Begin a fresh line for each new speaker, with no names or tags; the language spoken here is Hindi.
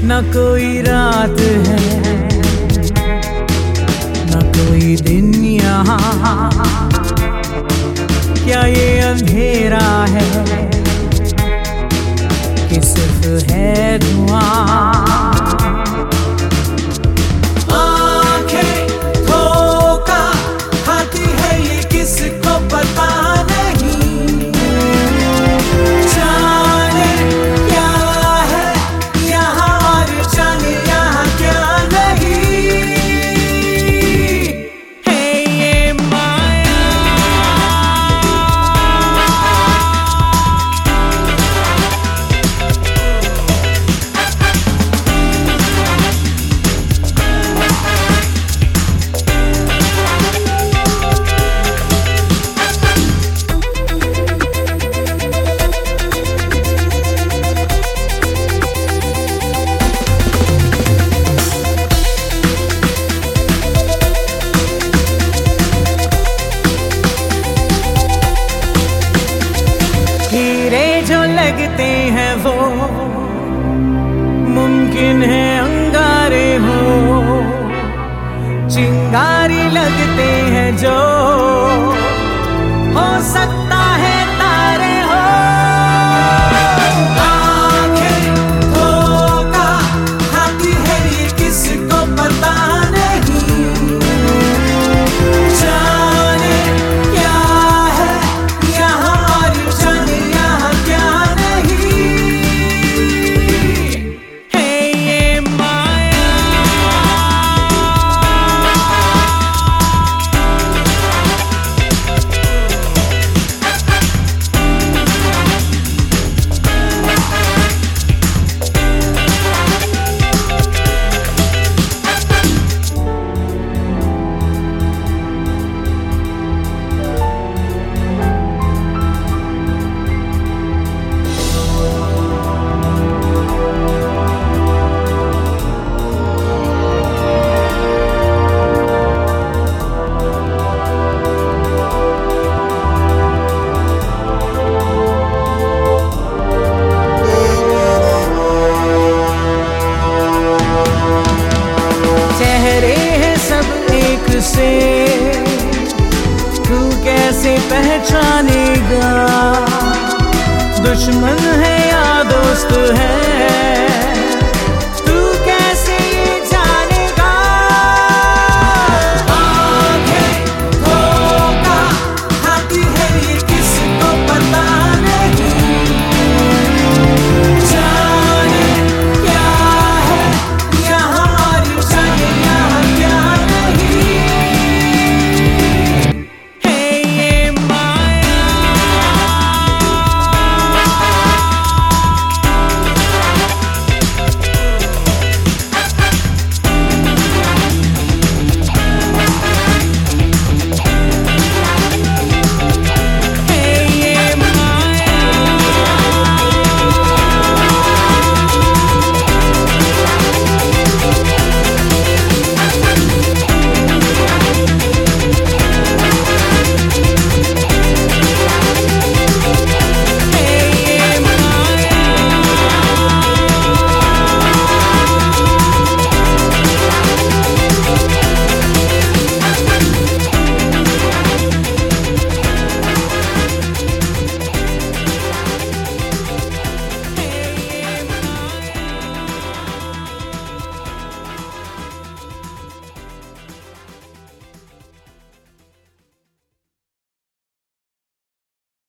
न कोई रात है न कोई दिन यहाँ, क्या ये अंधेरा है कि सिर्फ है धुआं। आंखें धोखा खाती है ये किसको पता नहीं, जाने क्या है यहाँ और जाने यहाँ क्या नहीं है ये माया। हीरे जो लगते हैं वो मुमकिन है अंगारे हो, चिंगारी लगते हैं जो हो सकता है तारे हो। आंखें धोखा खाती है ये किसको पता नहीं, जाने क्या है यहाँ और जाने यहाँ क्या नहीं है ये माया। चेहरे हैं सब एक से, तू कैसे पहचानेगा दुश्मन है या दोस्त है।